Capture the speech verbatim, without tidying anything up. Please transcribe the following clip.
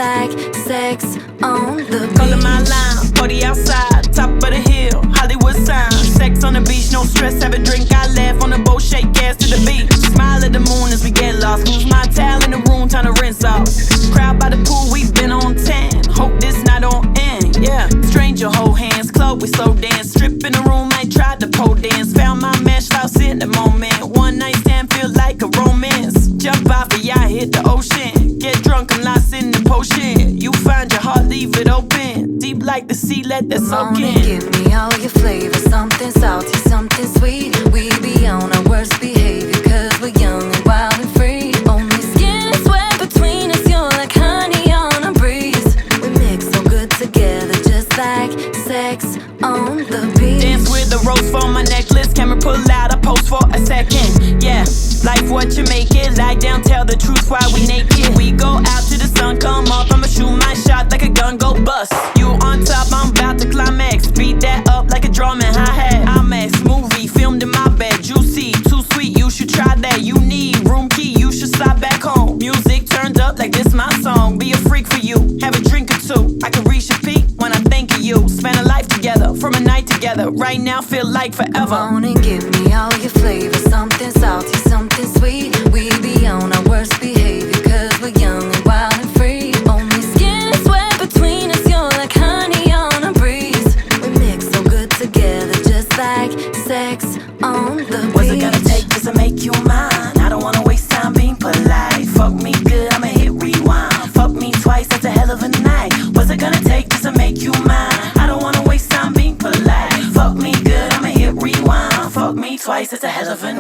like sex on the beach. Calling my line, party outside, top of the hill, Hollywood sign. Sex on the beach, no stress, have a drink, I laugh on the boat, shake ass to the beach. Smile at the moon as we get lost, lose my towel in the room, time to rinse off. Crowd by the pool, we been on ten, hope this not on end, yeah. Stranger hold hands, club, we slow dance, strip in the room, I tried to pole dance. Found my match, lost in the moment, one night stand feel like a romance. Jump off the yacht, hit the ocean, get drunk, I'm lost in the potion. You find your heart, leave it open, deep like the sea, let that soak in. Give me all your flavor, something salty, something sweet. We be on our worst behavior, cause we're young and wild and free. Only skin and sweat between us, you're like honey on a breeze. We mix so good together, just like sex on the beach. Dance with the rose for my necklace, camera pull out, I pose for a second. Yeah, life what you make it, lie down, tell the truth while we naked. We go out till the sun come up, I'ma shoot my shot like a gun, go bust. You on top, I'm about to climax, beat that up like a drum and hi-hat. IMAX movie, filmed in my bed, juicy, too sweet, you should try that. You need room key, you should slide back home. Music turned up like this my song, be a freak for you, have a drink or two. I can reach a peak when I think of you, spend a life together, from a night together, right now feel like forever. Come on and give me all your flavor, something salty, something sweet. We be on our worst behavior, cause we're young and wild and free. Only skin and sweat between us, you're like honey on a breeze. We mix so good together, just like sex on the beach. What's it gonna take just to make you mine? I don't wanna waste time being polite. Fuck me good, I'ma hit rewind. Fuck me twice, that's a hell of a night. What's it gonna take just to make you mine? I don't wanna waste time being polite. Fuck me good, I'ma hit rewind. Fuck me twice, it's a hell of a